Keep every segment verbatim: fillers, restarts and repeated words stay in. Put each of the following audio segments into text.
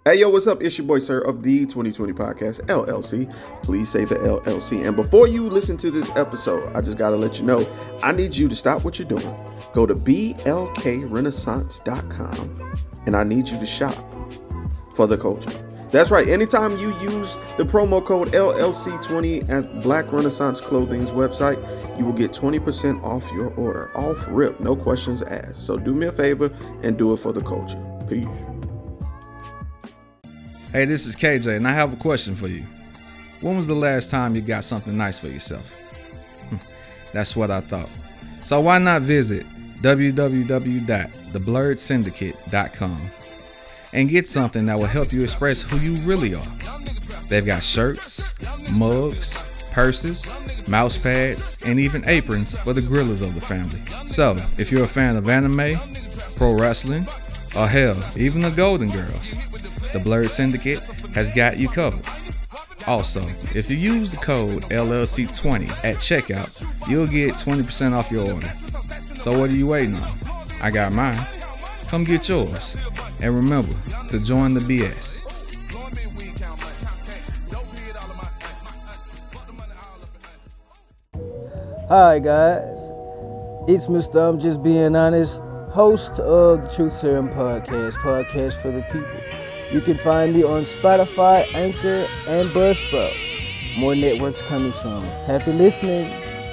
Hey, yo, what's up? It's your boy, Sir, of the twenty twenty Podcast, L L C. Please say the L L C. And before you listen to this episode, I just got to let you know, I need you to stop what you're doing. Go to B L K renaissance dot com, and I need you to shop for the culture. That's right. Anytime you use the promo code L L C twenty at Black Renaissance Clothing's website, you will get twenty percent off your order. Off rip, no questions asked. So do me a favor and do it for the culture. Peace. Hey, this is K J, and I have a question for you. When was the last time you got something nice for yourself? That's what I thought. So why not visit w w w dot the blurred syndicate dot com and get something that will help you express who you really are. They've got shirts, mugs, purses, mouse pads, and even aprons for the grillers of the family. So, if you're a fan of anime, pro wrestling, or hell, even the Golden Girls, the Blurred Syndicate has got you covered. Also, if you use the code L L C twenty at checkout, you'll get twenty percent off your order. So what are you waiting on? I got mine. Come get yours. And remember to join the B S. Hi guys, it's Mister I'm Just Being Honest, host of the Truth Serum Podcast, podcast for the people. You can find me on Spotify, Anchor, and Buzzsprout. More networks coming soon. Happy listening.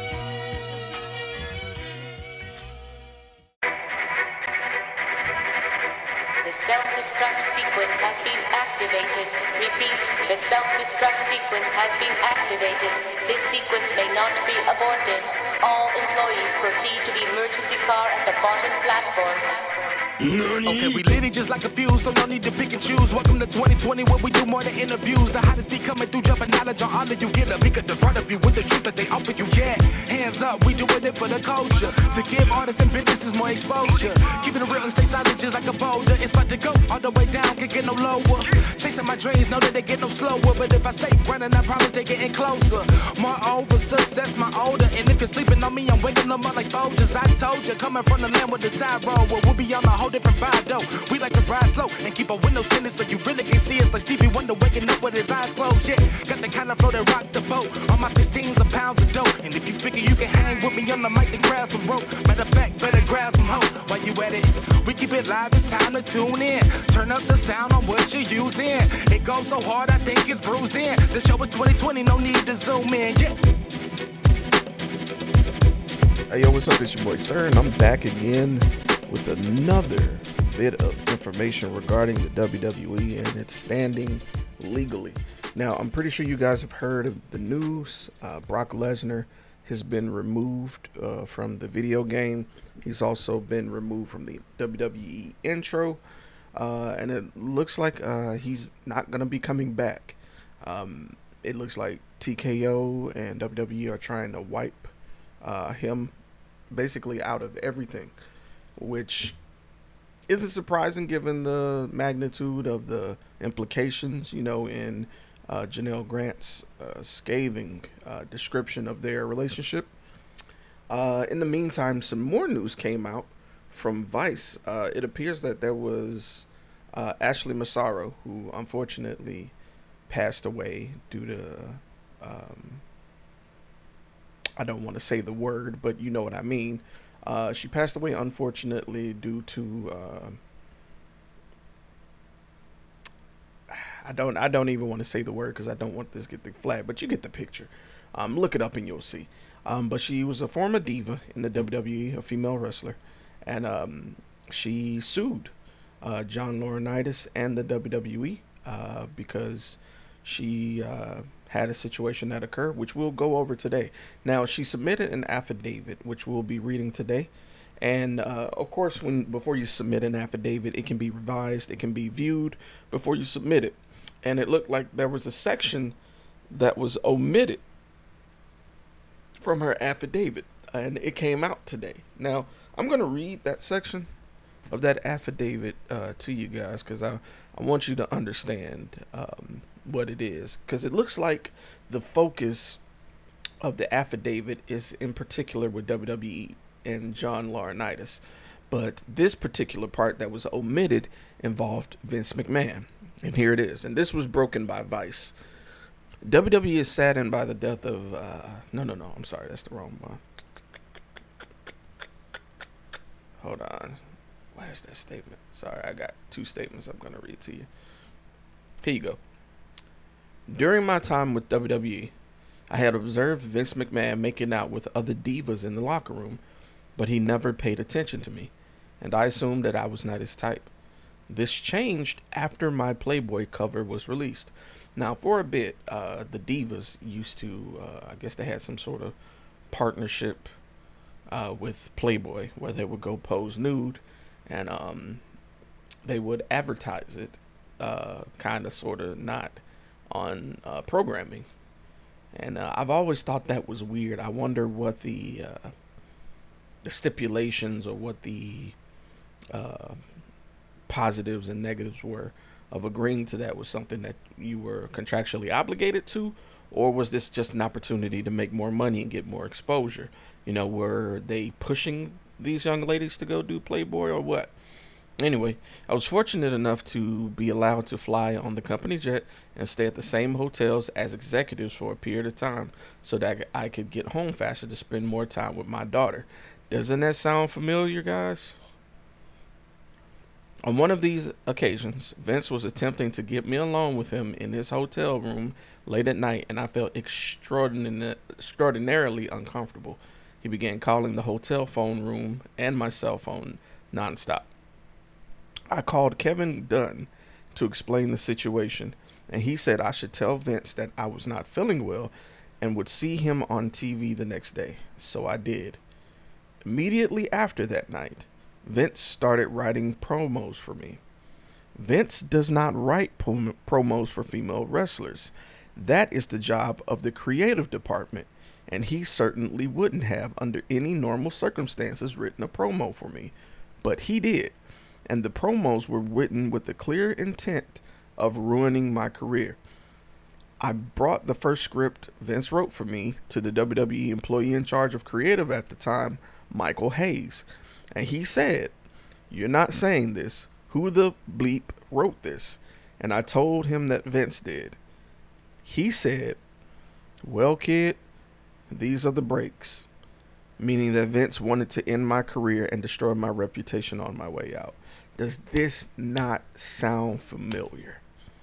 The self-destruct sequence has been activated. Repeat, the self-destruct sequence has been activated. This sequence may not be aborted. All employees proceed to the emergency car at the bottom platform. Okay, we lit it just like a fuse, so no need to pick and choose. Welcome to twenty twenty, where we do more than interviews. The hottest beat coming through, jumping knowledge on all of you. Get a peek at the front of you with the truth that they offer you. Yeah, hands up, we doing it for the culture. To give artists and businesses more exposure. Keeping it real and stay silent just like a boulder. It's about to go all the way down, can't get no lower. Chasing my dreams, know that they get no slower. But if I stay running, I promise they getting closer. Moreover, success my older. And if you're sleeping on me, I'm waking them up like Folgers. I told you, coming from the land with the tide roll. Well, we'll be on a whole different vibe though. We like to ride slow and keep our windows tinted so you really can see us like Stevie Wonder waking up with his eyes closed. Yeah, got the kind of flow that rock the boat. On my sixteens of pounds of dope. And if you figure you can hang with me on the mic, then grab some rope. Matter of fact, better grab some hope. While you at it, we keep it live, it's time to tune in. Turn up the sound on what you're using. It goes so hard, I think it's bruising. The show is twenty twenty, no need to zoom in. Yeah. Hey, yo, what's up? It's your boy, Sir, and I'm back again with another bit of information regarding the W W E and its standing legally. Now, I'm pretty sure you guys have heard of the news. Uh, Brock Lesnar has been removed uh, from the video game. He's also been removed from the W W E intro. Uh, and it looks like uh, he's not going to be coming back. Um, it looks like T K O and W W E are trying to wipe uh, him basically out of everything, which isn't surprising given the magnitude of the implications, you know, in uh, Janelle Grant's uh, scathing uh, description of their relationship. Uh, in the meantime, some more news came out from Vice. Uh, it appears that there was uh, Ashley Massaro, who unfortunately passed away due to, um, I don't want to say the word, but you know what I mean. Uh, she passed away, unfortunately, due to uh, I don't I don't even want to say the word because I don't want this to get the flag, but you get the picture. Um, look it up and you'll see. Um, but she was a former diva in the W W E, a female wrestler, and um, she sued uh, John Laurinaitis and the W W E uh, because she uh, had a situation that occurred, which we'll go over today. Now, she submitted an affidavit, which we'll be reading today. And, uh, of course, when before you submit an affidavit, it can be revised, it can be viewed before you submit it. And it looked like there was a section that was omitted from her affidavit, and it came out today. Now, I'm going to read that section of that affidavit uh, to you guys because I, I want you to understand um, what it is, because it looks like the focus of the affidavit is in particular with W W E and John Laurinaitis, but this particular part that was omitted involved Vince McMahon. And here it is. And this was broken by Vice. W W E is saddened by the death of, uh, no, no, no, I'm sorry, that's the wrong one. Hold on. Where's that statement? Sorry, I got two statements I'm going to read to you. Here you go. During my time with W W E, I had observed Vince McMahon making out with other divas in the locker room, but he never paid attention to me, and I assumed that I was not his type. This changed after my Playboy cover was released. Now, for a bit, uh, the divas used to, uh, I guess they had some sort of partnership uh, with Playboy, where they would go pose nude, and um, they would advertise it, uh, kind of, sort of, not on uh, programming. And uh, I've always thought that was weird. I wonder what the uh, the stipulations or what the uh, positives and negatives were of agreeing to that. Was something that you were contractually obligated to, or was this just an opportunity to make more money and get more exposure? You know, were they pushing these young ladies to go do Playboy or what? Anyway, I was fortunate enough to be allowed to fly on the company jet and stay at the same hotels as executives for a period of time so that I could get home faster to spend more time with my daughter. Doesn't that sound familiar, guys? On one of these occasions, Vince was attempting to get me alone with him in his hotel room late at night, and I felt extraordinarily, extraordinarily uncomfortable. He began calling the hotel phone room and my cell phone nonstop. I called Kevin Dunn to explain the situation, and he said I should tell Vince that I was not feeling well and would see him on T V the next day. So I did. Immediately after that night, Vince started writing promos for me. Vince does not write prom- promos for female wrestlers. That is the job of the creative department, and he certainly wouldn't have, under any normal circumstances, written a promo for me. But he did. And the promos were written with the clear intent of ruining my career. I brought the first script Vince wrote for me to the W W E employee in charge of creative at the time, Michael Hayes. And he said, "You're not saying this. Who the bleep wrote this?" And I told him that Vince did. He said, "Well, kid, these are the breaks." Meaning that Vince wanted to end my career and destroy my reputation on my way out. Does this not sound familiar?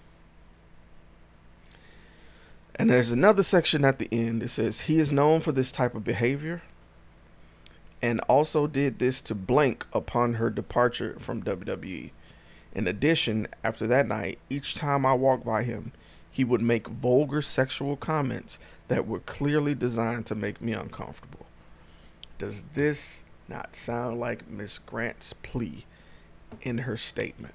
And there's another section at the end. It says, he is known for this type of behavior and also did this to blank upon her departure from W W E. In addition, after that night, each time I walked by him, he would make vulgar sexual comments that were clearly designed to make me uncomfortable. Does this not sound like Miss Grant's plea in her statement?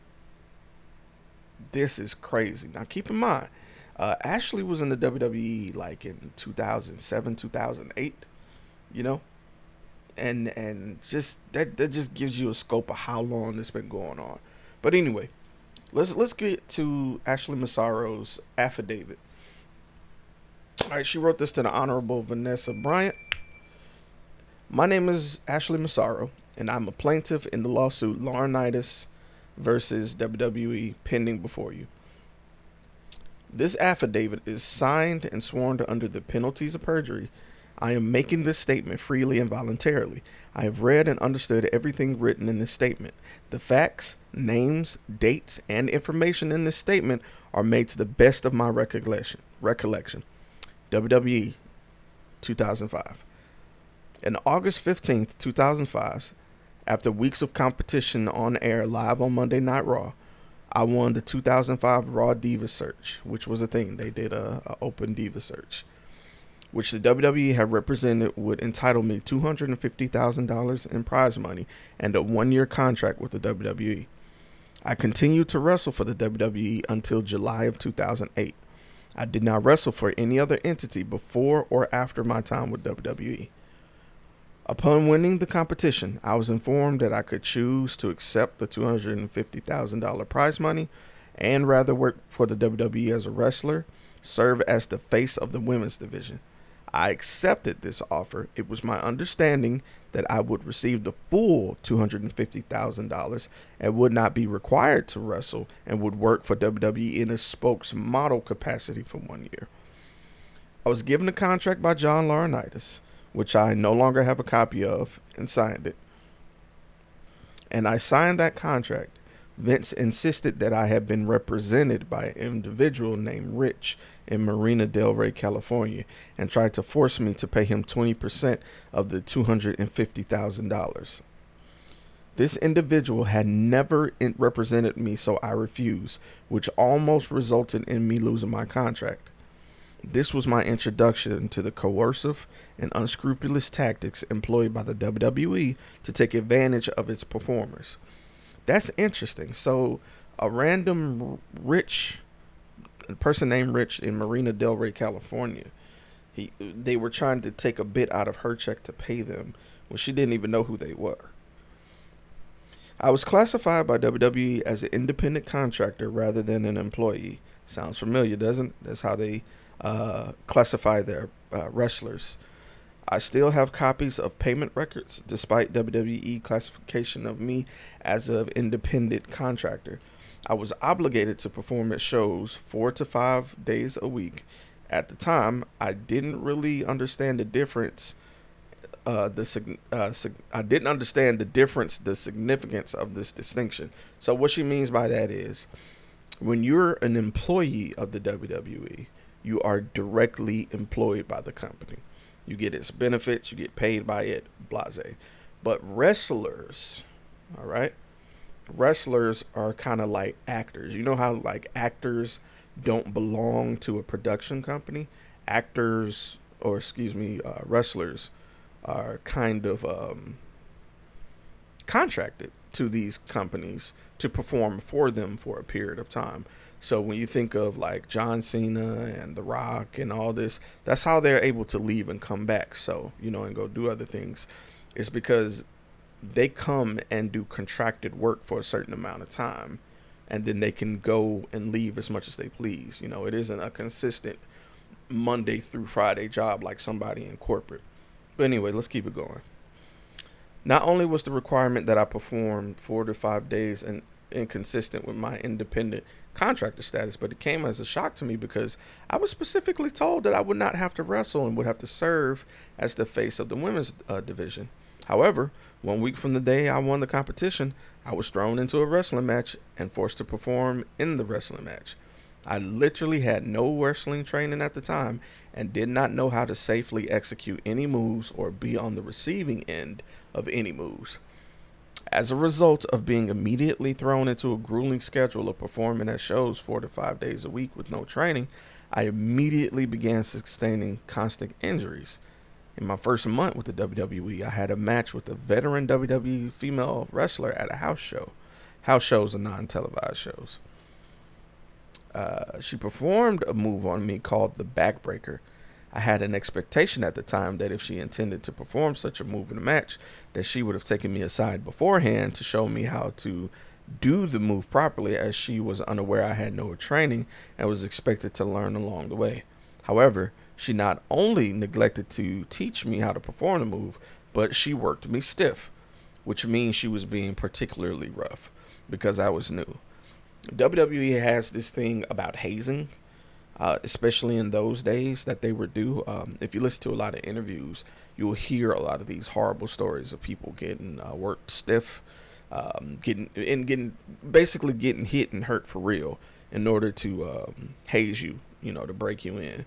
This is crazy. Now, keep in mind, uh, Ashley was in the W W E like in two thousand seven, two thousand eight, you know? And and just that, that just gives you a scope of how long this been going on. But anyway, let's let's get to Ashley Massaro's affidavit. All right, she wrote this to the Honorable Vanessa Bryant. My name is Ashley Massaro, and I'm a plaintiff in the lawsuit Laurinaitis versus W W E pending before you. This affidavit is signed and sworn to under the penalties of perjury. I am making this statement freely and voluntarily. I have read and understood everything written in this statement. The facts, names, dates, and information in this statement are made to the best of my recollection. Recollection. W W E, two thousand five. On August fifteenth, two thousand five, after weeks of competition on air live on Monday Night Raw, I won the two thousand five Raw Diva Search, which was a thing. They did a, a open Diva Search, which the W W E had represented would entitle me two hundred fifty thousand dollars in prize money and a one-year contract with the W W E. I continued to wrestle for the W W E until July of two thousand eight. I did not wrestle for any other entity before or after my time with W W E. Upon winning the competition, I was informed that I could choose to accept the two hundred fifty thousand dollars prize money and rather work for the W W E as a wrestler, serve as the face of the women's division. I accepted this offer. It was my understanding that I would receive the full two hundred fifty thousand dollars and would not be required to wrestle and would work for W W E in a spokesmodel capacity for one year. I was given a contract by John Laurinaitis, which I no longer have a copy of, and signed it. And I signed that contract. Vince insisted that I had been represented by an individual named Rich in Marina Del Rey, California, and tried to force me to pay him twenty percent of the two hundred fifty thousand dollars. This individual had never represented me, so I refused, which almost resulted in me losing my contract. This was my introduction to the coercive and unscrupulous tactics employed by the W W E to take advantage of its performers. That's interesting. So a random rich a person named Rich in Marina Del Rey, California, he they were trying to take a bit out of her check to pay them when she didn't even know who they were. I was classified by W W E as an independent contractor rather than an employee. Sounds familiar, doesn't it? That's how they uh, classify their uh, wrestlers. I still have copies of payment records despite W W E classification of me as an independent contractor. I was obligated to perform at shows four to five days a week. At the time, I didn't really understand the difference. Uh, the uh, I didn't understand the difference, the significance of this distinction. So what she means by that is, when you're an employee of the W W E, you are directly employed by the company. You get its benefits, you get paid by it, blase. But wrestlers, all right, wrestlers are kind of like actors. You know how like actors don't belong to a production company? Actors, or excuse me, uh, wrestlers are kind of um, contracted to these companies to perform for them for a period of time. So when you think of like John Cena and The Rock and all this, that's how they're able to leave and come back. So, you know, and go do other things. It's because they come and do contracted work for a certain amount of time, and then they can go and leave as much as they please. You know, it isn't a consistent Monday through Friday job like somebody in corporate. But anyway, let's keep it going. Not only was the requirement that I perform four to five days and inconsistent with my independent contractor status, but it came as a shock to me because I was specifically told that I would not have to wrestle and would have to serve as the face of the women's uh, division. However, one week from the day I won the competition, I was thrown into a wrestling match and forced to perform in the wrestling match. I literally had no wrestling training at the time and did not know how to safely execute any moves or be on the receiving end of any moves. As a result of being immediately thrown into a grueling schedule of performing at shows four to five days a week with no training, I immediately began sustaining constant injuries. In my first month with the W W E, I had a match with a veteran W W E female wrestler at a house show. House shows are non-televised shows. Uh, she performed a move on me called the backbreaker. I had an expectation at the time that if she intended to perform such a move in a match, that she would have taken me aside beforehand to show me how to do the move properly, as she was unaware I had no training and was expected to learn along the way. However, she not only neglected to teach me how to perform the move, but she worked me stiff, which means she was being particularly rough because I was new. W W E has this thing about hazing. Uh, especially in those days that they would do. Um, if you listen to a lot of interviews, you'll hear a lot of these horrible stories of people getting uh, worked stiff, um, getting and getting basically getting hit and hurt for real in order to um, haze you, you know, to break you in.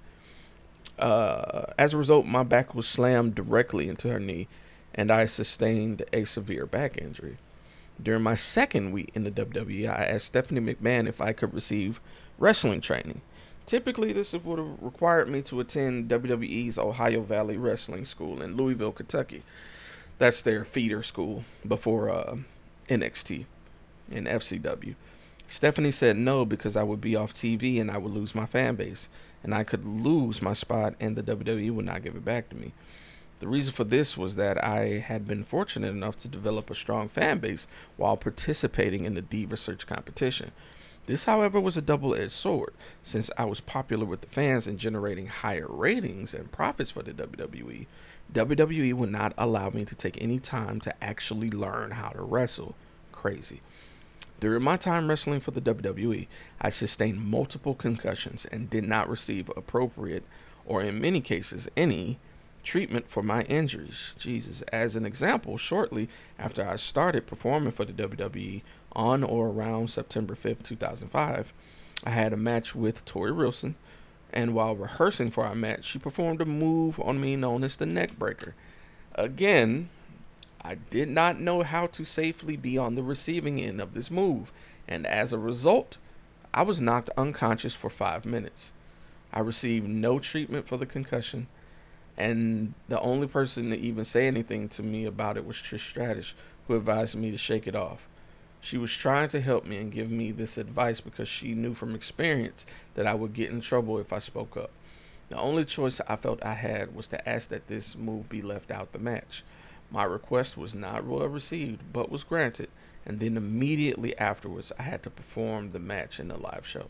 Uh, as a result, my back was slammed directly into her knee, and I sustained a severe back injury. During my second week in the W W E, I asked Stephanie McMahon if I could receive wrestling training. Typically, this would have required me to attend W W E's Ohio Valley Wrestling School in Louisville, Kentucky. That's their feeder school before uh, N X T and F C W. Stephanie said no because I would be off T V and I would lose my fan base, and I could lose my spot and the W W E would not give it back to me. The reason for this was that I had been fortunate enough to develop a strong fan base while participating in the Diva Search competition. This, however, was a double-edged sword, since I was popular with the fans and generating higher ratings and profits for the W W E. W W E would not allow me to take any time to actually learn how to wrestle. Crazy. During my time wrestling for the W W E, I sustained multiple concussions and did not receive appropriate, or in many cases, any treatment for my injuries. Jesus. As an example, shortly after I started performing for the W W E on or around September fifth, two thousand five, I had a match with Tori Wilson, and while rehearsing for our match, she performed a move on me known as the neck breaker. Again, I did not know how to safely be on the receiving end of this move, and as a result, I was knocked unconscious for five minutes. I received no treatment for the concussion, and the only person to even say anything to me about it was Trish Stratus, who advised me to shake it off. She was trying to help me and give me this advice because she knew from experience that I would get in trouble if I spoke up. The only choice I felt I had was to ask that this move be left out the match. My request was not well received, but was granted, and then immediately afterwards, I had to perform the match in the live show.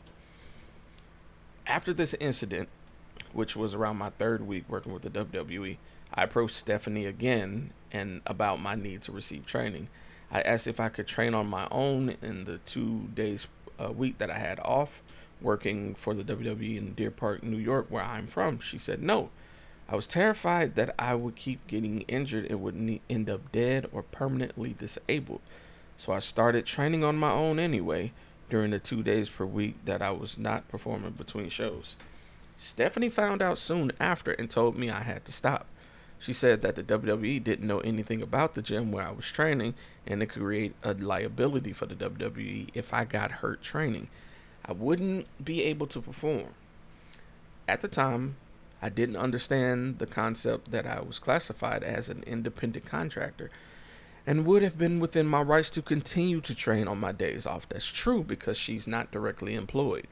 After this incident, which was around my third week working with the W W E, I approached Stephanie again and about my need to receive training. I asked if I could train on my own in the two days a week that I had off working for the W W E in Deer Park, New York, where I'm from. She said no. I was terrified that I would keep getting injured and would ne- end up dead or permanently disabled. So I started training on my own anyway during the two days per week that I was not performing between shows. Stephanie found out soon after and told me I had to stop. She said that the W W E didn't know anything about the gym where I was training, and it could create a liability for the W W E if I got hurt training. I wouldn't be able to perform. At the time, I didn't understand the concept that I was classified as an independent contractor and would have been within my rights to continue to train on my days off. That's true because she's not directly employed.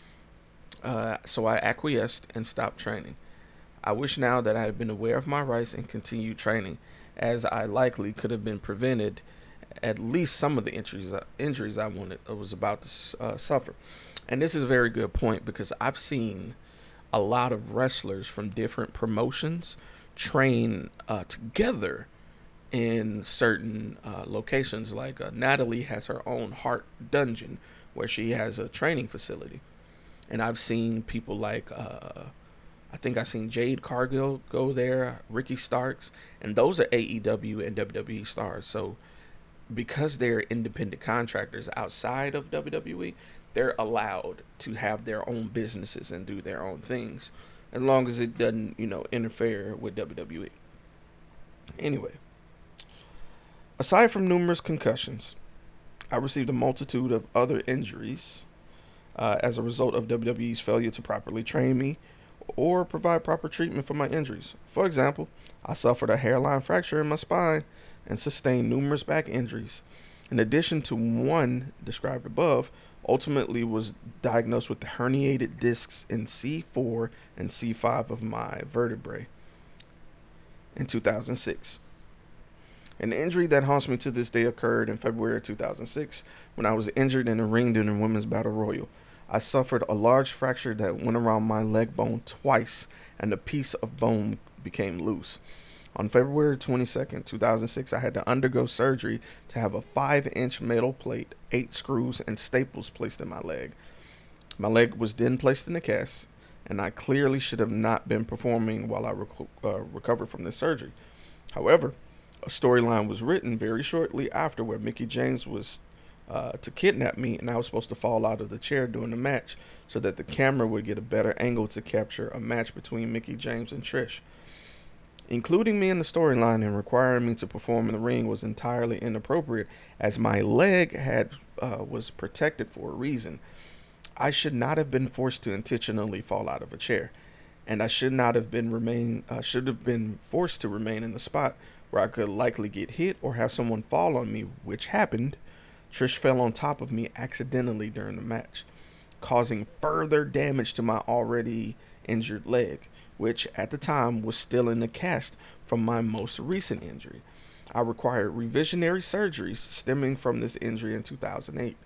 Uh, so I acquiesced and stopped training. I wish now that I had been aware of my rights and continued training, as I likely could have been prevented at least some of the injuries, uh, injuries I wanted, I was about to uh, suffer. And this is a very good point because I've seen a lot of wrestlers from different promotions train uh, together in certain uh, locations. Like uh, Natalie has her own Heart Dungeon where she has a training facility. And I've seen people like, uh, I think I've seen Jade Cargill go there, Ricky Starks, and those are A E W and W W E stars. So because they're independent contractors outside of W W E, they're allowed to have their own businesses and do their own things, as long as it doesn't, you know, interfere with W W E. Anyway, aside from numerous concussions, I received a multitude of other injuries uh, as a result of W W E's failure to properly train me or provide proper treatment for my injuries. For example, I suffered a hairline fracture in my spine and sustained numerous back injuries. In addition to one described above, ultimately was diagnosed with the herniated discs in C four and C five of my vertebrae in two thousand six. An injury that haunts me to this day occurred in February two thousand six when I was injured in a ring during a women's battle royal. I suffered a large fracture that went around my leg bone twice, and a piece of bone became loose. On February twenty-second, two thousand six, I had to undergo surgery to have a five-inch metal plate, eight screws, and staples placed in my leg. My leg was then placed in a cast, and I clearly should have not been performing while I rec- uh, recovered from this surgery. However, a storyline was written very shortly after where Mickie James was uh, to kidnap me, and I was supposed to fall out of the chair during the match so that the camera would get a better angle to capture a match between Mickie James and Trish. Including me in the storyline and requiring me to perform in the ring was entirely inappropriate, as my leg had uh, was protected for a reason. I should not have been forced to intentionally fall out of a chair, and I should not have been remain uh, should have been forced to remain in the spot where I could likely get hit or have someone fall on me, which happened. Trish fell on top of me accidentally during the match, causing further damage to my already injured leg, which at the time was still in the cast from my most recent injury. I required revisionary surgeries stemming from this injury in two thousand eight.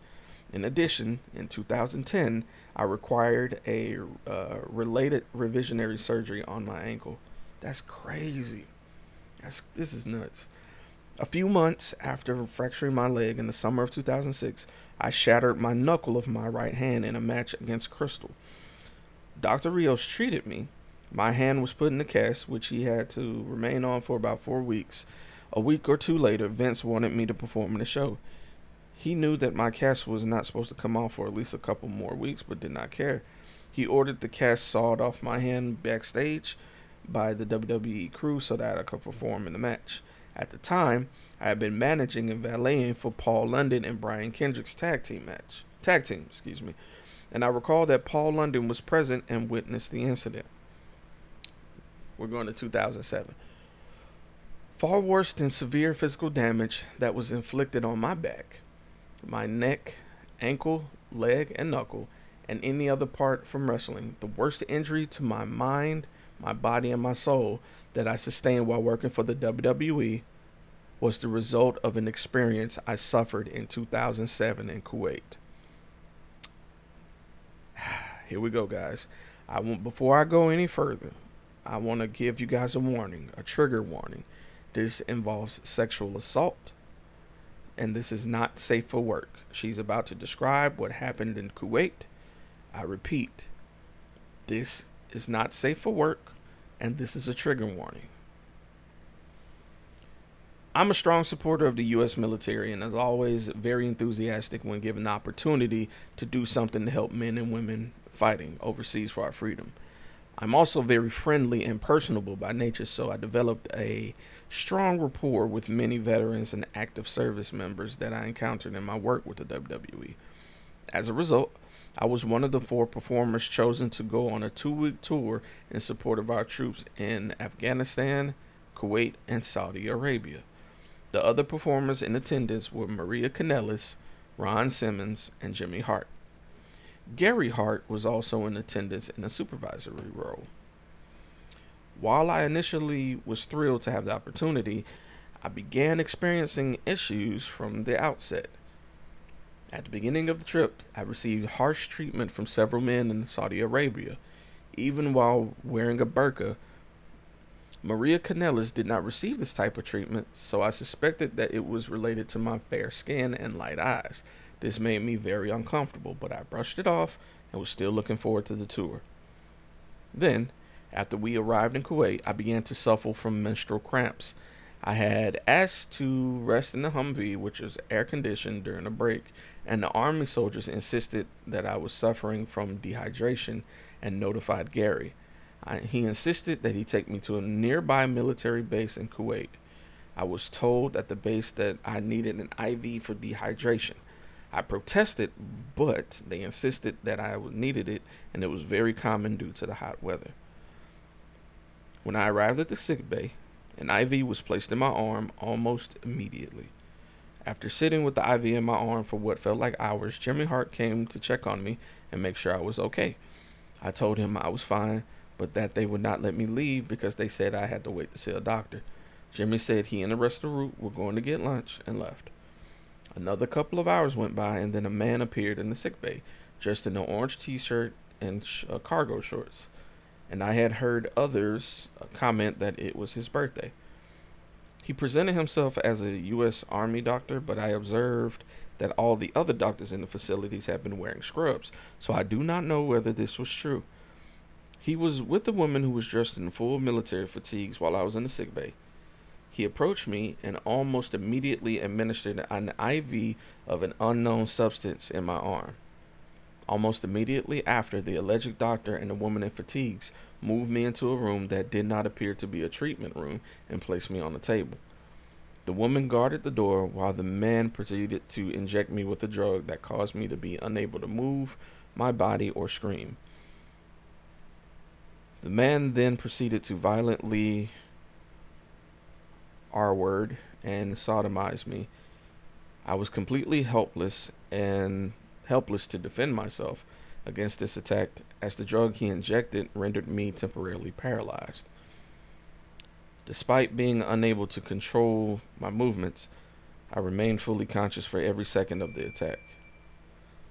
In addition, in two thousand ten, I required a uh, related revisionary surgery on my ankle. That's crazy. That's, this is nuts. A few months after fracturing my leg in the summer of two thousand six, I shattered my knuckle of my right hand in a match against Crystal. Doctor Rios treated me. My hand was put in a cast, which he had to remain on for about four weeks. A week or two later, Vince wanted me to perform in the show. He knew that my cast was not supposed to come off for at least a couple more weeks, but did not care. He ordered the cast sawed off my hand backstage by the W W E crew so that I could perform in the match. At the time, I had been managing and valeting for Paul London and Brian Kendrick's tag team match. Tag team, excuse me. And I recall that Paul London was present and witnessed the incident. We're going to two thousand seven. Far worse than severe physical damage that was inflicted on my back, my neck, ankle, leg, and knuckle, and any other part from wrestling, the worst injury to my mind, my body, and my soul that I sustained while working for the W W E was the result of an experience I suffered in two thousand seven in Kuwait. Here we go, guys. I want, before I go any further, I want to give you guys a warning, a trigger warning. This involves sexual assault, and this is not safe for work. She's about to describe what happened in Kuwait. I repeat, this is not safe for work, and this is a trigger warning. I'm a strong supporter of the U S military and as always very enthusiastic when given the opportunity to do something to help men and women fighting overseas for our freedom. I'm also very friendly and personable by nature, so I developed a strong rapport with many veterans and active service members that I encountered in my work with the W W E. As a result, I was one of the four performers chosen to go on a two-week tour in support of our troops in Afghanistan, Kuwait, and Saudi Arabia. The other performers in attendance were Maria Kanellis, Ron Simmons, and Jimmy Hart. Gary Hart was also in attendance in a supervisory role. While I initially was thrilled to have the opportunity, I began experiencing issues from the outset. At the beginning of the trip, I received harsh treatment from several men in Saudi Arabia. Even while wearing a burqa, Maria Kanellis did not receive this type of treatment, so I suspected that it was related to my fair skin and light eyes. This made me very uncomfortable, but I brushed it off and was still looking forward to the tour. Then, after we arrived in Kuwait, I began to suffer from menstrual cramps. I had asked to rest in the Humvee, which was air-conditioned, during a break, and the army soldiers insisted that I was suffering from dehydration and notified Gary. I, he insisted that he take me to a nearby military base in Kuwait. I was told at the base that I needed an I V for dehydration. I protested, but they insisted that I needed it, and it was very common due to the hot weather. When I arrived at the sick bay, an I V was placed in my arm almost immediately. After sitting with the I V in my arm for what felt like hours, Jimmy Hart came to check on me and make sure I was okay. I told him I was fine, but that they would not let me leave because they said I had to wait to see a doctor. Jimmy said he and the rest of the group were going to get lunch and left. Another couple of hours went by, and then a man appeared in the sick bay, dressed in an orange t-shirt and sh- uh, cargo shorts. And I had heard others uh, comment that it was his birthday. He presented himself as a U S Army doctor, but I observed that all the other doctors in the facilities had been wearing scrubs, so I do not know whether this was true. He was with a woman who was dressed in full military fatigues while I was in the sick bay. He approached me and almost immediately administered an I V of an unknown substance in my arm. Almost immediately after, the alleged doctor and the woman in fatigues moved me into a room that did not appear to be a treatment room and placed me on the table. The woman guarded the door while the man proceeded to inject me with a drug that caused me to be unable to move my body or scream. The man then proceeded to violently R-word and sodomize me. I was completely helpless and helpless to defend myself against this attack, as the drug he injected rendered me temporarily paralyzed. Despite being unable to control my movements, I remained fully conscious for every second of the attack.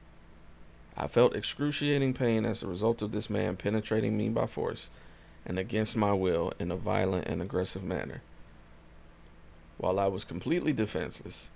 I felt excruciating pain as a result of this man penetrating me by force and against my will in a violent and aggressive manner. While I was completely defenseless,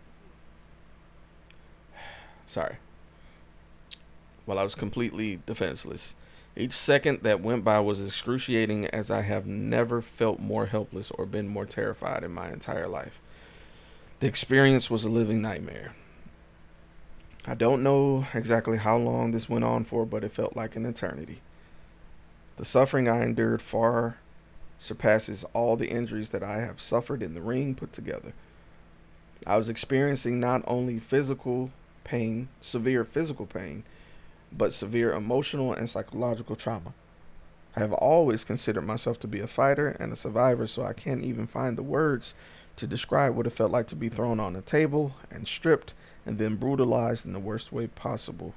sorry, while I was completely defenseless, each second that went by was excruciating, as I have never felt more helpless or been more terrified in my entire life. The experience was a living nightmare. I don't know exactly how long this went on for, but it felt like an eternity. The suffering I endured far surpasses all the injuries that I have suffered in the ring put together. I was experiencing not only physical pain, severe physical pain, but severe emotional and psychological trauma. I have always considered myself to be a fighter and a survivor, so I can't even find the words to describe what it felt like to be thrown on a table and stripped and then brutalized in the worst way possible.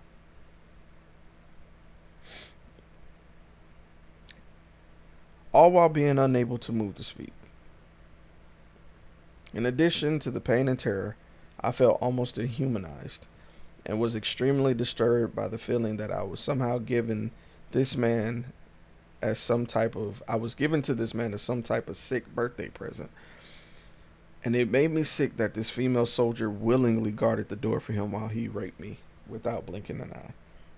All while being unable to move to speak. In addition to the pain and terror, I felt almost dehumanized and was extremely disturbed by the feeling that I was somehow given this man as some type of, I was given to this man as some type of sick birthday present. And it made me sick that this female soldier willingly guarded the door for him while he raped me without blinking an eye.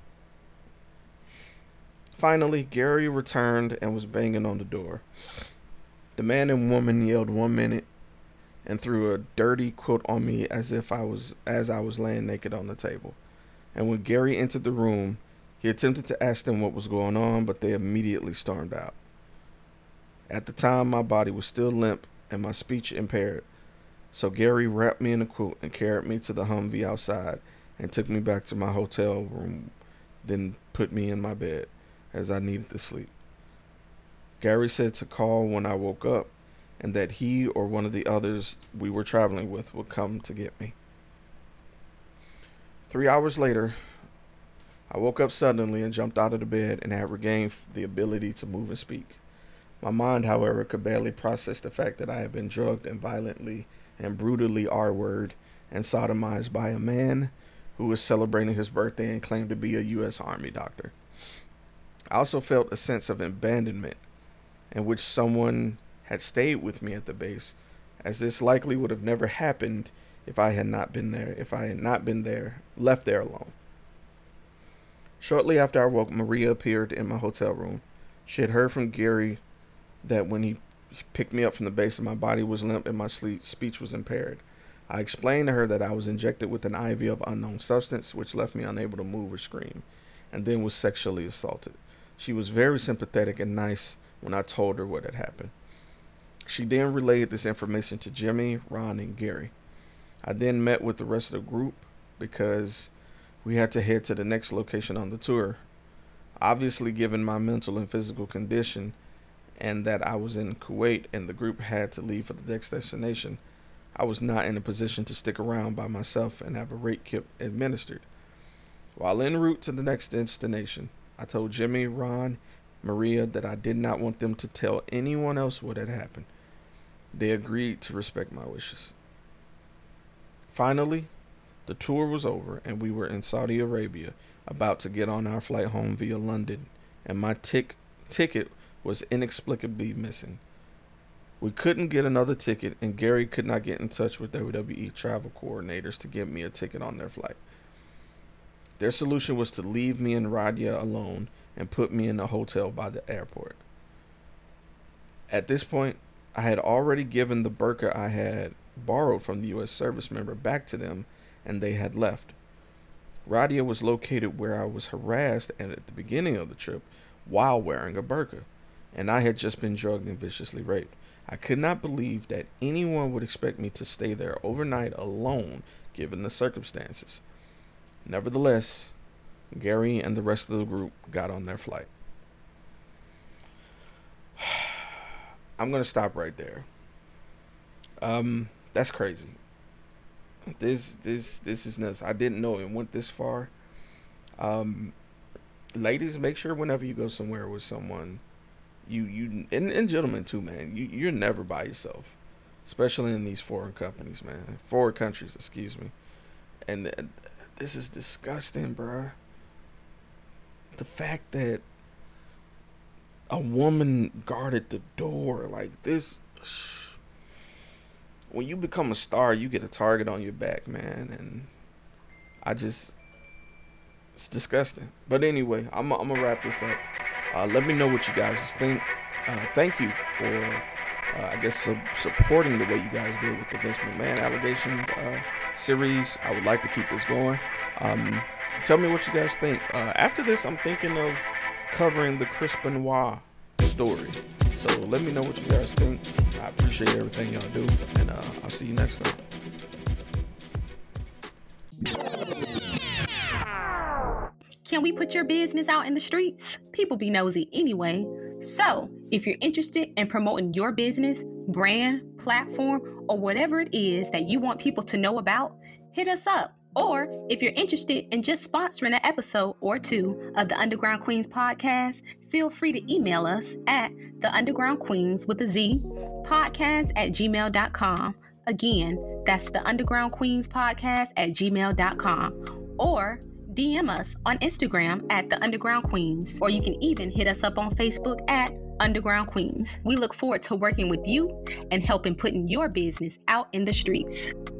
Finally, Gary returned and was banging on the door. The man and woman yelled one minute and threw a dirty quilt on me as if I was as I was laying naked on the table. And when Gary entered the room, he attempted to ask them what was going on, but they immediately stormed out. At the time, my body was still limp and my speech impaired, so Gary wrapped me in a quilt and carried me to the Humvee outside and took me back to my hotel room, then put me in my bed as I needed to sleep. Gary said to call when I woke up and that he or one of the others we were traveling with would come to get me. Three hours later, I woke up suddenly and jumped out of the bed and had regained the ability to move and speak. My mind, however, could barely process the fact that I had been drugged and violently and brutally R-worded and sodomized by a man who was celebrating his birthday and claimed to be a U S Army doctor. I also felt a sense of abandonment in which someone had stayed with me at the base, as this likely would have never happened if I had not been there, if I had not been there, left there alone. Shortly after I woke, Maria appeared in my hotel room. She had heard from Gary that when he picked me up from the base, my body was limp and my sleep, speech was impaired. I explained to her that I was injected with an I V of unknown substance, which left me unable to move or scream, and then was sexually assaulted. She was very sympathetic and nice when I told her what had happened. She then relayed this information to Jimmy, Ron, and Gary. I then met with the rest of the group because we had to head to the next location on the tour. Obviously, given my mental and physical condition and that I was in Kuwait and the group had to leave for the next destination, I was not in a position to stick around by myself and have a rape kit administered. While en route to the next destination, I told Jimmy, Ron, Maria that I did not want them to tell anyone else what had happened. They agreed to respect my wishes. Finally, the tour was over and we were in Saudi Arabia, about to get on our flight home via London, and my tic- ticket was inexplicably missing. We couldn't get another ticket, and Gary could not get in touch with W W E travel coordinators to get me a ticket on their flight. Their solution was to leave me and Radia alone and put me in a hotel by the airport. At this point, I had already given the burqa I had borrowed from the U S service member back to them, and they had left. Radia was located where I was harassed and at the beginning of the trip while wearing a burqa, and I had just been drugged and viciously raped. I could not believe that anyone would expect me to stay there overnight alone, given the circumstances. Nevertheless, Gary and the rest of the group got on their flight. I'm going to stop right there. Um, that's crazy. This, this, this is nuts. I didn't know it went this far. Um, ladies, make sure whenever you go somewhere with someone, you, you, and, and gentlemen too, man, you, you're never by yourself, especially in these foreign companies, man, foreign countries, excuse me. And uh, this is disgusting, bruh. the fact that a woman guarded the door like this. When you become a star, you get a target on your back, man, and I just, it's disgusting. But anyway, I'm, I'm gonna wrap this up. Uh, let me know what you guys think. Uh, thank you for, uh, I guess, su- supporting the way you guys did with the Vince McMahon allegation uh, series. I would like to keep this going. Um, tell me what you guys think. Uh, after this, I'm thinking of covering the Chris Benoit story. So let me know what you guys think. I appreciate everything y'all do, and uh, I'll see you next time. Can we put your business out in the streets? People be nosy anyway. So if you're interested in promoting your business, brand, platform, or whatever it is that you want people to know about, hit us up. Or if you're interested in just sponsoring an episode or two of the Underground Queens podcast, feel free to email us at the Underground Queens with a Z podcast at gmail dot com. Again, that's the Underground Queens podcast at gmail dot com. Or D M us on Instagram at the Underground Queens, or you can even hit us up on Facebook at Underground Queens. We look forward to working with you and helping putting your business out in the streets.